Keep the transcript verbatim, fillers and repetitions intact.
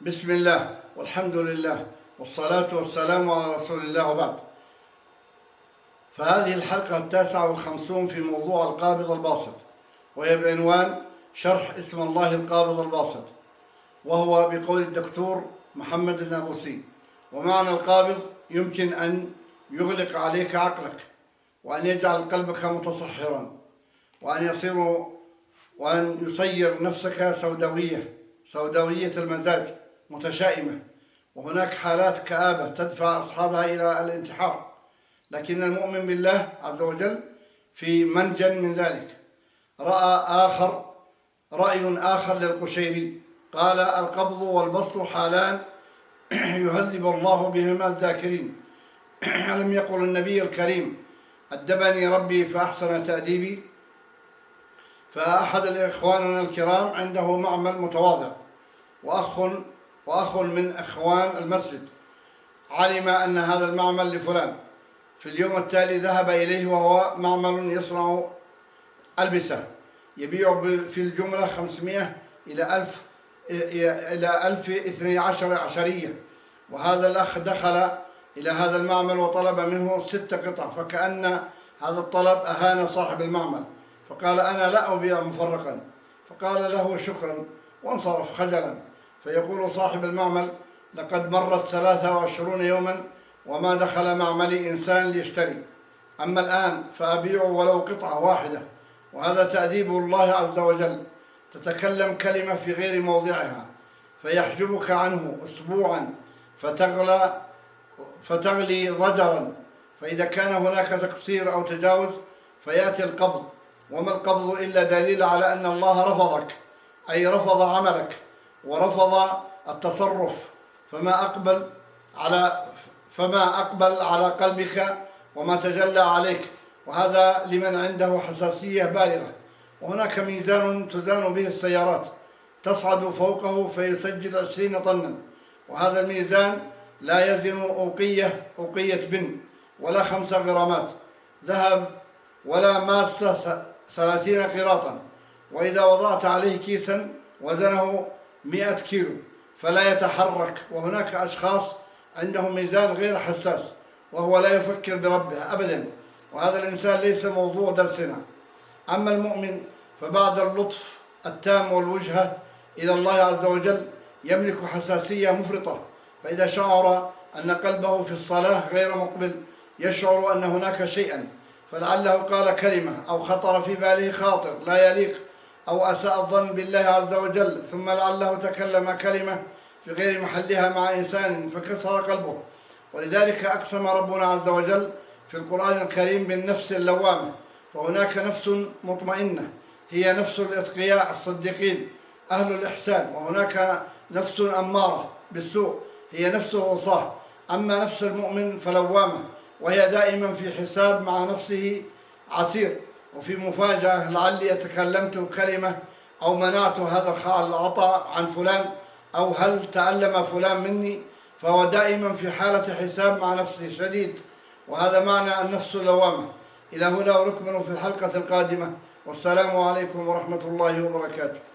بسم الله والحمد لله والصلاة والسلام على رسول الله وبعد. فهذه الحلقة التاسعة والخمسون في موضوع القابض الباسط، وهي بعنوان شرح اسم الله القابض الباسط، وهو بقول الدكتور محمد النابلسي. ومعنى القابض يمكن أن يغلق عليك عقلك، وأن يجعل قلبك متصحرا، وأن يصير وأن يصير نفسك سوداوية سوداوية المزاج متشائمة. وهناك حالات كآبة تدفع أصحابها إلى الانتحار، لكن المؤمن بالله عز وجل في منجا من ذلك. رأى آخر رأي آخر للقشيري، قال: القبض والبسط حالان يهذب الله بهما الذاكرين. ألم يقل النبي الكريم: أدبني ربي فأحسن تأديبي؟ فأحد الإخواننا الكرام عنده معمل متواضع، وأخ وأخ من إخوان المسجد علم أن هذا المعمل لفلان. في اليوم التالي ذهب إليه، وهو معمل يصنع ألبسة، يبيع في الجملة خمسمائة إلى ألف إلى ألف اثني عشر عشرية. وهذا الأخ دخل إلى هذا المعمل وطلب منه ست قطع، فكأن هذا الطلب أهان صاحب المعمل، فقال: أنا لا أبيع مفرقا. فقال له: شكرا، وانصرف خجلا. فيقول صاحب المعمل: لقد مرت ثلاثة وعشرون يوما وما دخل معملي إنسان ليشتري، أما الآن فأبيع ولو قطعة واحدة. وهذا تأديب الله عز وجل. تتكلم كلمة في غير موضعها فيحجبك عنه أسبوعا فتغلى فتغلي ضجرا، فإذا كان هناك تقصير أو تجاوز فيأتي القبض. وما القبض إلا دليل على أن الله رفضك، أي رفض عملك ورفض التصرف، فما أقبل على فما أقبل على قلبك وما تجلى عليك. وهذا لمن عنده حساسية بالغة. وهناك ميزان تزان به السيارات، تصعد فوقه فيسجل عشرين طنا، وهذا الميزان لا يزن أوقية أوقية بن، ولا خمسة غرامات ذهب، ولا ماسة ثلاثين قيراطا. وإذا وضعت عليه كيسا وزنه مئة كيلو فلا يتحرك. وهناك أشخاص عندهم ميزان غير حساس، وهو لا يفكر بربه أبدا، وهذا الإنسان ليس موضوع درسنا. أما المؤمن فبعد اللطف التام والوجهة إلى الله عز وجل يملك حساسية مفرطة، فإذا شعر أن قلبه في الصلاة غير مقبل يشعر أن هناك شيئا، فلعله قال كلمة أو خطر في باله خاطر لا يليق أو أساء الظن بالله عز وجل، ثم لعله تكلم كلمة في غير محلها مع إنسان فكسر قلبه. ولذلك أقسم ربنا عز وجل في القرآن الكريم بالنفس اللوامة. فهناك نفس مطمئنة هي نفس الأتقياء الصديقين أهل الإحسان، وهناك نفس أمارة بالسوء هي نفس العصاة. أما نفس المؤمن فلوامة، وهي دائما في حساب مع نفسه عسير، وفي مفاجأة: لعلي أتكلمت كلمة أو منعت هذا العطاء عن فلان، أو هل تألم فلان مني. فهو دائما في حالة حساب مع نفسه شديد، وهذا معنى النفس اللوامة. إلى هنا ونكمل في الحلقة القادمة، والسلام عليكم ورحمة الله وبركاته.